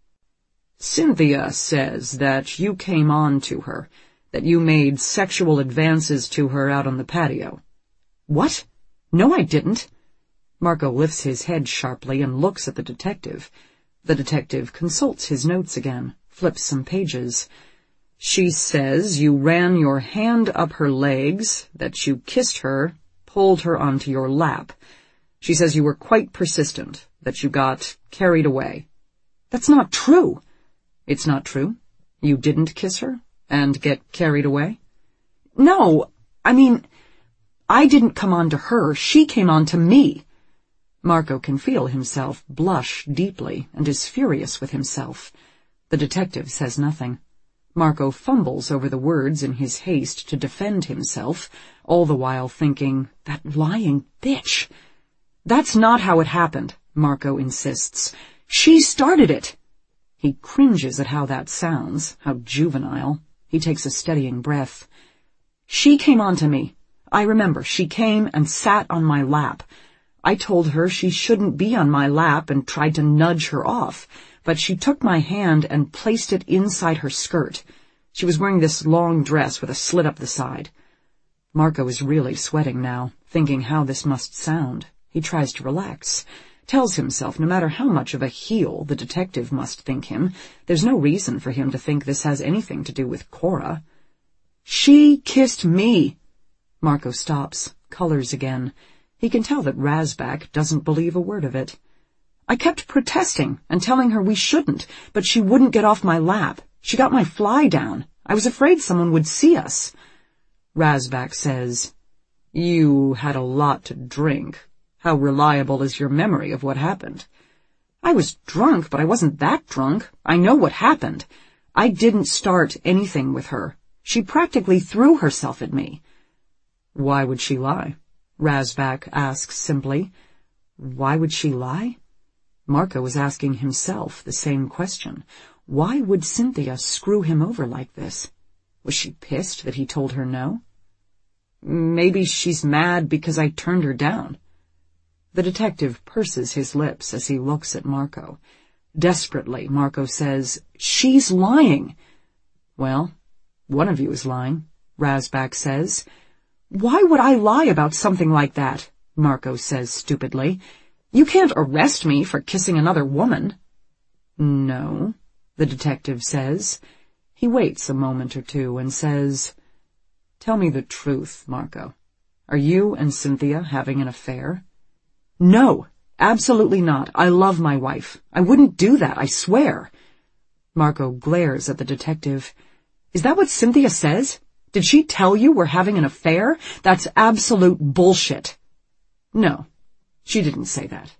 "Cynthia says that you came on to her, that you made sexual advances to her out on the patio." "What? No, I didn't." Marco lifts his head sharply and looks at the detective. The detective consults his notes again, flips some pages. "She says you ran your hand up her legs, that you kissed her, pulled her onto your lap. She says you were quite persistent, that you got carried away." "That's not true." "It's not true? You didn't kiss her and get carried away?" "No, I mean, I didn't come on to her. She came on to me." Marco can feel himself blush deeply and is furious with himself. The detective says nothing. Marco fumbles over the words in his haste to defend himself, all the while thinking, that lying bitch. "That's not how it happened," Marco insists. "She started it." He cringes at how that sounds, how juvenile. He takes a steadying breath. "She came on to me. I remember she came and sat on my lap. I told her she shouldn't be on my lap and tried to nudge her off, but she took my hand and placed it inside her skirt. She was wearing this long dress with a slit up the side." Marco is really sweating now, thinking how this must sound. He tries to relax, tells himself no matter how much of a heel the detective must think him, there's no reason for him to think this has anything to do with Cora. "She kissed me." Marco stops, colors again. He can tell that Razbak doesn't believe a word of it. "I kept protesting and telling her we shouldn't, but she wouldn't get off my lap. She got my fly down. I was afraid someone would see us." Razbak says, "You had a lot to drink. How reliable is your memory of what happened?" "I was drunk, but I wasn't that drunk. I know what happened. I didn't start anything with her. She practically threw herself at me." "Why would she lie?" Razbak asks simply. Why would she lie? Marco was asking himself the same question. Why would Cynthia screw him over like this? Was she pissed that he told her no? "Maybe she's mad because I turned her down." The detective purses his lips as he looks at Marco. Desperately, Marco says, "She's lying." "Well, one of you is lying," Razbak says. "Why would I lie about something like that?" Marco says stupidly. "You can't arrest me for kissing another woman." "No," the detective says. He waits a moment or two and says, "Tell me the truth, Marco. Are you and Cynthia having an affair?" No, absolutely not. I love my wife. I wouldn't do that, I swear. Marco glares at the detective. Is that what Cynthia says? Did she tell you we're having an affair? That's absolute bullshit. No, she didn't say that.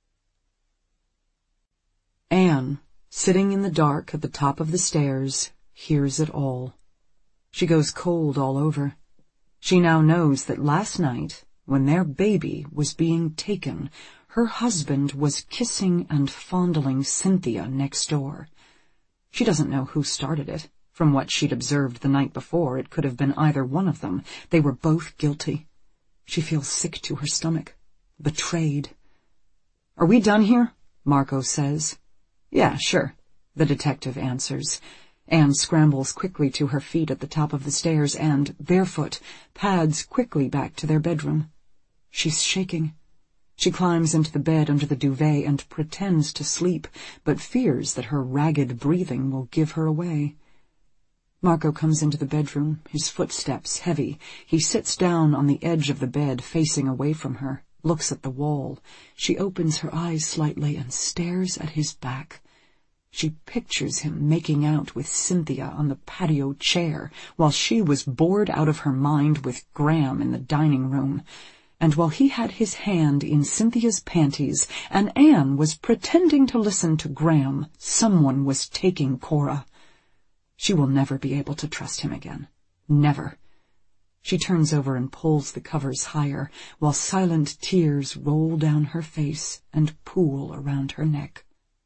Anne, sitting in the dark at the top of the stairs, hears it all. She goes cold all over. She now knows that last night, when their baby was being taken, her husband was kissing and fondling Cynthia next door. She doesn't know who started it. From what she'd observed the night before, it could have been either one of them. They were both guilty. She feels sick to her stomach. Betrayed. Are we done here? Marco says. Yeah, sure, the detective answers. Anne scrambles quickly to her feet at the top of the stairs and, barefoot, pads quickly back to their bedroom. She's shaking. She climbs into the bed under the duvet and pretends to sleep, but fears that her ragged breathing will give her away. Marco comes into the bedroom, his footsteps heavy. He sits down on the edge of the bed, facing away from her, looks at the wall. She opens her eyes slightly and stares at his back. She pictures him making out with Cynthia on the patio chair, while she was bored out of her mind with Graham in the dining room, and while he had his hand in Cynthia's panties and Anne was pretending to listen to Graham, someone was taking Cora. She will never be able to trust him again. Never. She turns over and pulls the covers higher, while silent tears roll down her face and pool around her neck.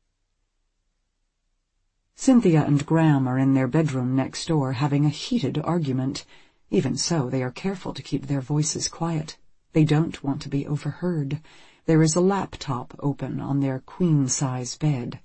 Cynthia and Graham are in their bedroom next door having a heated argument. Even so, they are careful to keep their voices quiet. They don't want to be overheard. There is a laptop open on their queen-size bed.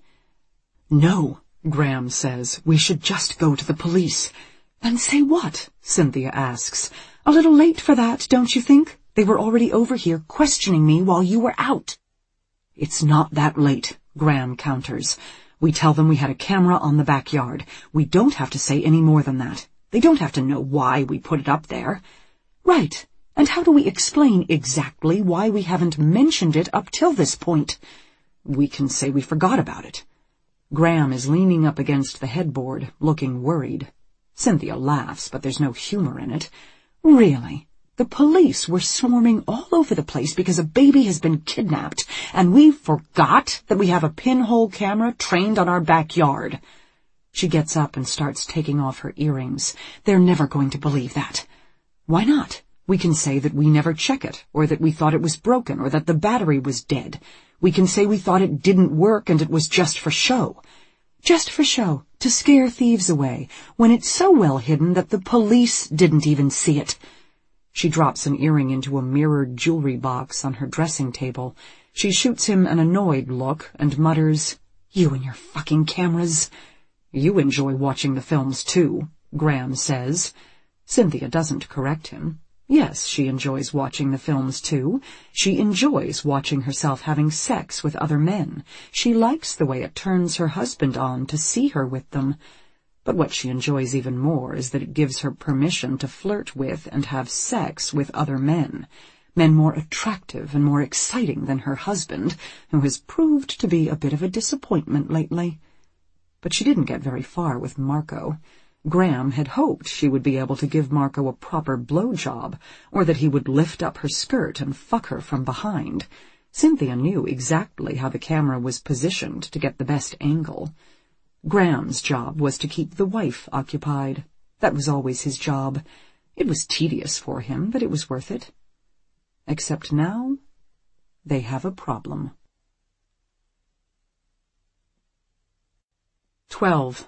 No, Graham says, we should just go to the police. And say what? Cynthia asks. A little late for that, don't you think? They were already over here questioning me while you were out. It's not that late, Graham counters. We tell them we had a camera on the backyard. We don't have to say any more than that. They don't have to know why we put it up there. Right. And how do we explain exactly why we haven't mentioned it up till this point? We can say we forgot about it. Graham is leaning up against the headboard, looking worried. Cynthia laughs, but there's no humor in it. Really? The police were swarming all over the place because a baby has been kidnapped, and we forgot that we have a pinhole camera trained on our backyard. She gets up and starts taking off her earrings. They're never going to believe that. Why not? We can say that we never check it, or that we thought it was broken, or that the battery was dead. We can say we thought it didn't work and it was just for show. Just for show, to scare thieves away, when it's so well hidden that the police didn't even see it. She drops an earring into a mirrored jewelry box on her dressing table. She shoots him an annoyed look and mutters, You and your fucking cameras. You enjoy watching the films too, Graham says. Cynthia doesn't correct him. Yes, she enjoys watching the films too. She enjoys watching herself having sex with other men. She likes the way it turns her husband on to see her with them. But what she enjoys even more is that it gives her permission to flirt with and have sex with other men, men more attractive and more exciting than her husband, who has proved to be a bit of a disappointment lately. But she didn't get very far with Marco. Graham had hoped she would be able to give Marco a proper blowjob, or that he would lift up her skirt and fuck her from behind. Cynthia knew exactly how the camera was positioned to get the best angle. Graham's job was to keep the wife occupied. That was always his job. It was tedious for him, but it was worth it. Except now, they have a problem. Twelve.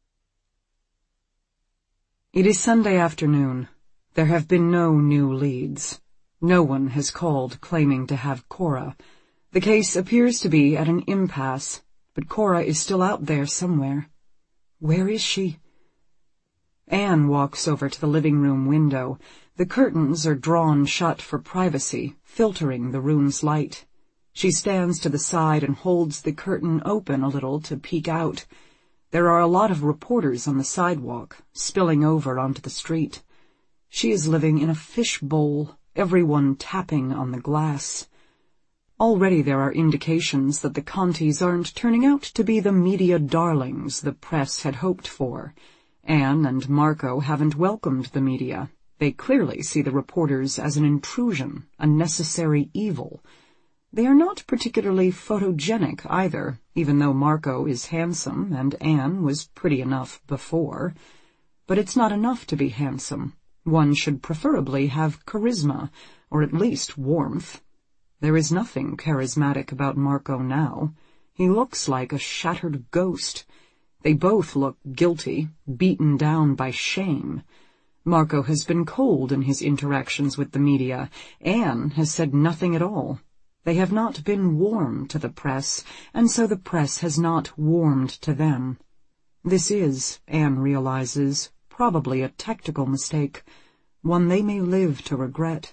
It is Sunday afternoon. There have been no new leads. No one has called claiming to have Cora. The case appears to be at an impasse, but Cora is still out there somewhere. Where is she? Anne walks over to the living room window. The curtains are drawn shut for privacy, filtering the room's light. She stands to the side and holds the curtain open a little to peek out. There are a lot of reporters on the sidewalk, spilling over onto the street. She is living in a fish bowl, everyone tapping on the glass. Already there are indications that the Contis aren't turning out to be the media darlings the press had hoped for. Anne and Marco haven't welcomed the media. They clearly see the reporters as an intrusion, a necessary evil. They are not particularly photogenic either, even though Marco is handsome and Anne was pretty enough before. But it's not enough to be handsome. One should preferably have charisma, or at least warmth. There is nothing charismatic about Marco now. He looks like a shattered ghost. They both look guilty, beaten down by shame. Marco has been cold in his interactions with the media. Anne has said nothing at all. They have not been warm to the press, and so the press has not warmed to them. This is, Anne realizes, probably a tactical mistake, one they may live to regret.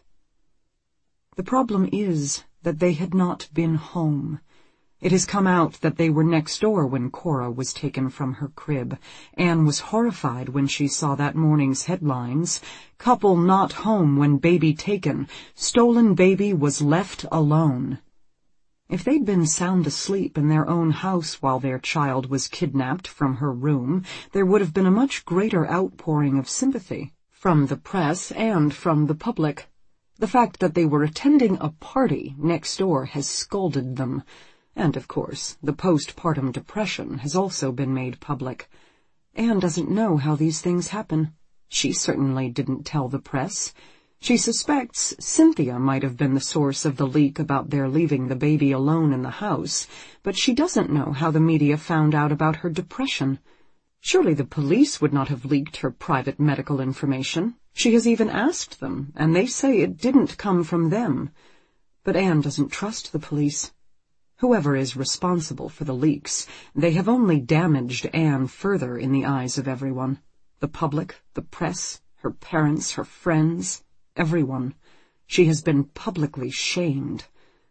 The problem is that they had not been home. It has come out that they were next door when Cora was taken from her crib. Anne was horrified when she saw that morning's headlines. Couple not home when baby taken. Stolen baby was left alone. If they'd been sound asleep in their own house while their child was kidnapped from her room, there would have been a much greater outpouring of sympathy from the press and from the public. The fact that they were attending a party next door has scalded them. And, of course, the postpartum depression has also been made public. Anne doesn't know how these things happen. She certainly didn't tell the press. She suspects Cynthia might have been the source of the leak about their leaving the baby alone in the house, but she doesn't know how the media found out about her depression. Surely the police would not have leaked her private medical information. She has even asked them, and they say it didn't come from them. But Anne doesn't trust the police. Whoever is responsible for the leaks, they have only damaged Anne further in the eyes of everyone. The public, the press, her parents, her friends, everyone. She has been publicly shamed.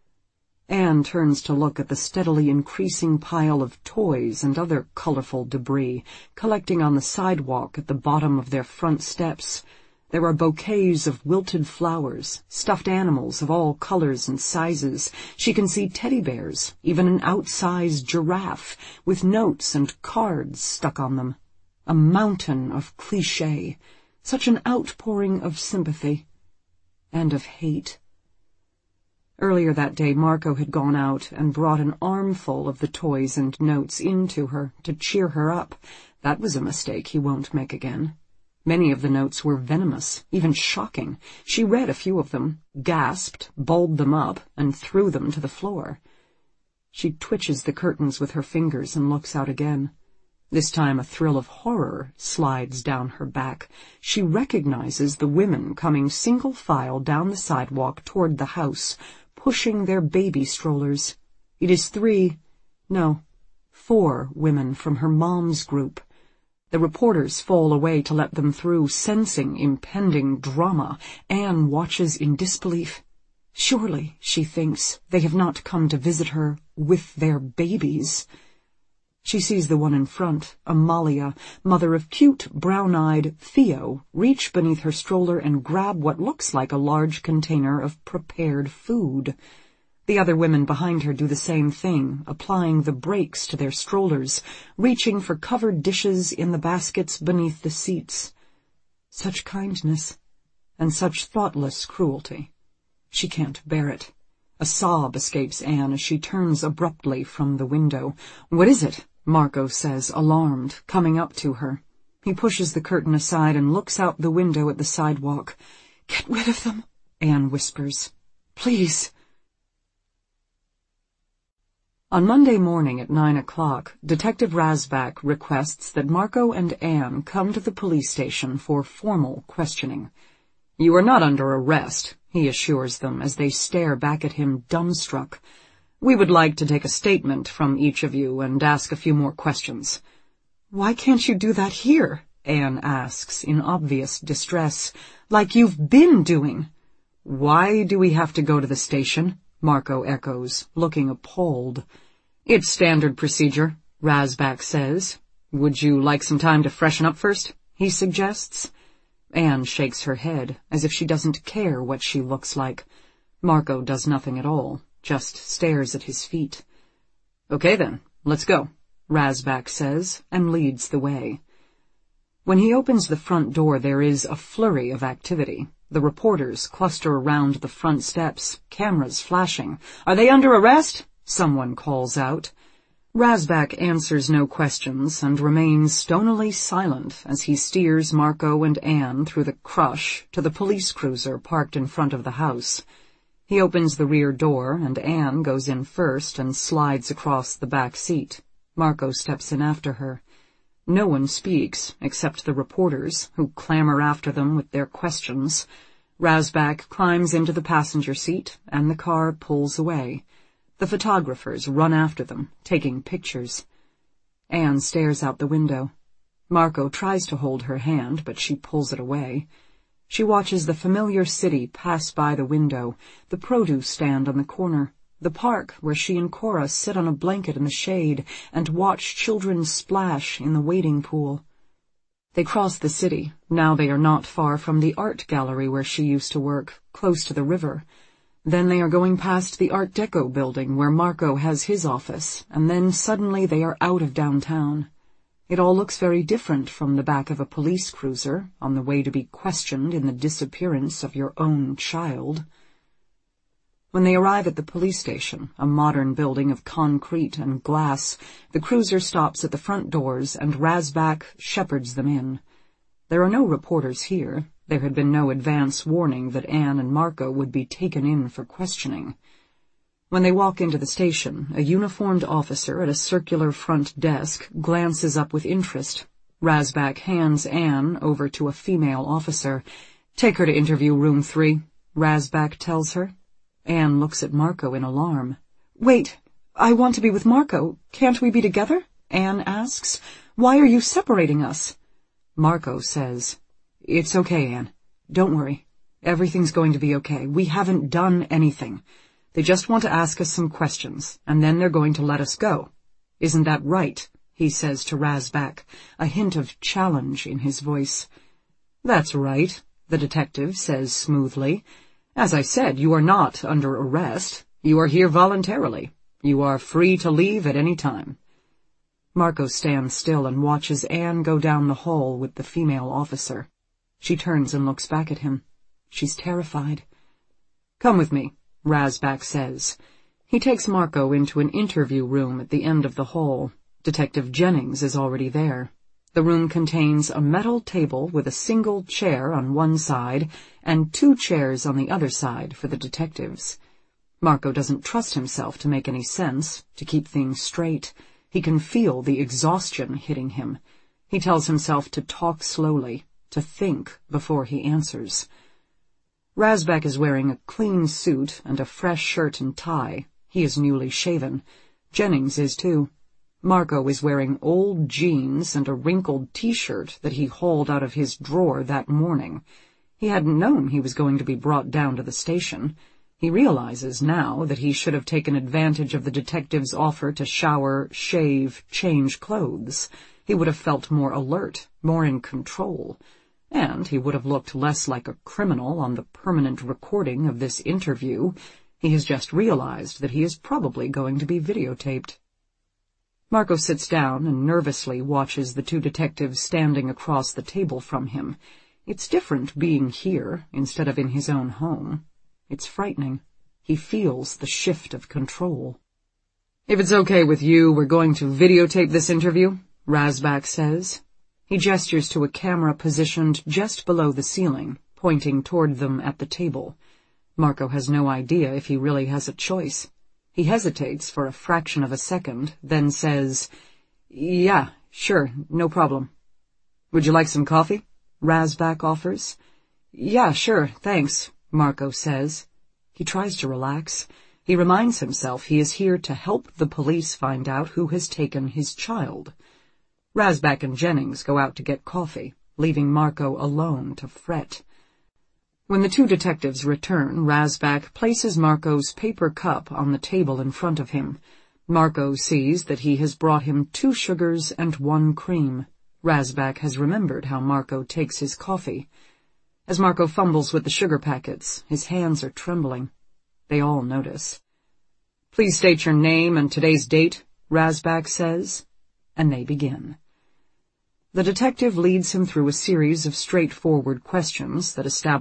Anne turns to look at the steadily increasing pile of toys and other colorful debris collecting on the sidewalk at the bottom of their front steps. There are bouquets of wilted flowers, stuffed animals of all colors and sizes. She can see teddy bears, even an outsized giraffe, with notes and cards stuck on them. A mountain of cliché, such an outpouring of sympathy and of hate. Earlier that day, Marco had gone out and brought an armful of the toys and notes in to her to cheer her up. That was a mistake he won't make again. Many of the notes were venomous, even shocking. She read a few of them, gasped, balled them up, and threw them to the floor. She twitches the curtains with her fingers and looks out again. This time a thrill of horror slides down her back. She recognizes the women coming single file down the sidewalk toward the house, pushing their baby strollers. It is three, no, four women from her mom's group. The reporters fall away to let them through, sensing impending drama. Anne watches in disbelief. Surely, she thinks, they have not come to visit her with their babies. She sees the one in front, Amalia, mother of cute, brown-eyed Theo, reach beneath her stroller and grab what looks like a large container of prepared food. The other women behind her do the same thing, applying the brakes to their strollers, reaching for covered dishes in the baskets beneath the seats. Such kindness, and such thoughtless cruelty. She can't bear it. A sob escapes Anne as she turns abruptly from the window. "What is it?" Marco says, alarmed, coming up to her. He pushes the curtain aside and looks out the window at the sidewalk. "Get rid of them," Anne whispers. "Please." On Monday morning at nine o'clock, Detective Rasbach requests that Marco and Anne come to the police station for formal questioning. "You are not under arrest," he assures them as they stare back at him dumbstruck. "We would like to take a statement from each of you and ask a few more questions." "Why can't you do that here?" Anne asks in obvious distress. "Like you've been doing." "Why do we have to go to the station?" Marco echoes, looking appalled. "It's standard procedure," Rasbach says. "Would you like some time to freshen up first?" he suggests. Anne shakes her head, as if she doesn't care what she looks like. Marco does nothing at all. just stares at his feet. "Okay then, let's go," Razbak says, and leads the way. When he opens the front door, there is a flurry of activity. The reporters cluster around the front steps, cameras flashing. "Are they under arrest?" someone calls out. Razbak answers no questions and remains stonily silent as he steers Marco and Anne through the crush to the police cruiser parked in front of the house. He opens the rear door, and Anne goes in first and slides across the back seat. Marco steps in after her. No one speaks, except the reporters, who clamor after them with their questions. Razbak climbs into the passenger seat, and the car pulls away. The photographers run after them, taking pictures. Anne stares out the window. Marco tries to hold her hand, but she pulls it away. She watches the familiar city pass by the window, the produce stand on the corner, the park where she and Cora sit on a blanket in the shade and watch children splash in the wading pool. They cross the city. Now they are not far from the art gallery where she used to work, close to the river. Then they are going past the Art Deco building where Marco has his office, and then suddenly they are out of downtown. It all looks very different from the back of a police cruiser, on the way to be questioned in the disappearance of your own child. When they arrive at the police station, a modern building of concrete and glass, the cruiser stops at the front doors and Razbak shepherds them in. There are no reporters here. There had been no advance warning that Anne and Marco would be taken in for questioning. When they walk into the station, a uniformed officer at a circular front desk glances up with interest. Razbak hands Anne over to a female officer. "Take her to interview room three," Razbak tells her. Anne looks at Marco in alarm. "Wait, I want to be with Marco. Can't we be together?" Anne asks. "Why are you separating us?" Marco says, "It's okay, Anne. Don't worry. Everything's going to be okay. We haven't done anything. They just want to ask us some questions, and then they're going to let us go. Isn't that right?" he says to Razbak, a hint of challenge in his voice. "That's right," the detective says smoothly. "As I said, you are not under arrest. You are here voluntarily. You are free to leave at any time." Marco stands still and watches Anne go down the hall with the female officer. She turns and looks back at him. She's terrified. "Come with me," Razbak says. He takes Marco into an interview room at the end of the hall. Detective Jennings is already there. The room contains a metal table with a single chair on one side and two chairs on the other side for the detectives. Marco doesn't trust himself to make any sense, to keep things straight. He can feel the exhaustion hitting him. He tells himself to talk slowly, to think before he answers. Razbak is wearing a clean suit and a fresh shirt and tie. He is newly shaven. Jennings is too. Marco is wearing old jeans and a wrinkled T-shirt that he hauled out of his drawer that morning. He hadn't known he was going to be brought down to the station. He realizes now that he should have taken advantage of the detective's offer to shower, shave, change clothes. He would have felt more alert, more in control. And he would have looked less like a criminal on the permanent recording of this interview. He has just realized that he is probably going to be videotaped. Marco sits down and nervously watches the two detectives standing across the table from him. It's different being here instead of in his own home. It's frightening. He feels the shift of control. "If it's okay with you, we're going to videotape this interview," Razbak says. He gestures to a camera positioned just below the ceiling, pointing toward them at the table. Marco has no idea if he really has a choice. He hesitates for a fraction of a second, then says, "Yeah, sure, no problem." "Would you like some coffee?" Razbak offers. "Yeah, sure, thanks," Marco says. He tries to relax. He reminds himself he is here to help the police find out who has taken his child. Razbak and Jennings go out to get coffee, leaving Marco alone to fret. When the two detectives return, Razbak places Marco's paper cup on the table in front of him. Marco sees that he has brought him two sugars and one cream. Razbak has remembered how Marco takes his coffee. As Marco fumbles with the sugar packets, his hands are trembling. They all notice. "Please state your name and today's date," Razbak says, and they begin. The detective leads him through a series of straightforward questions that establish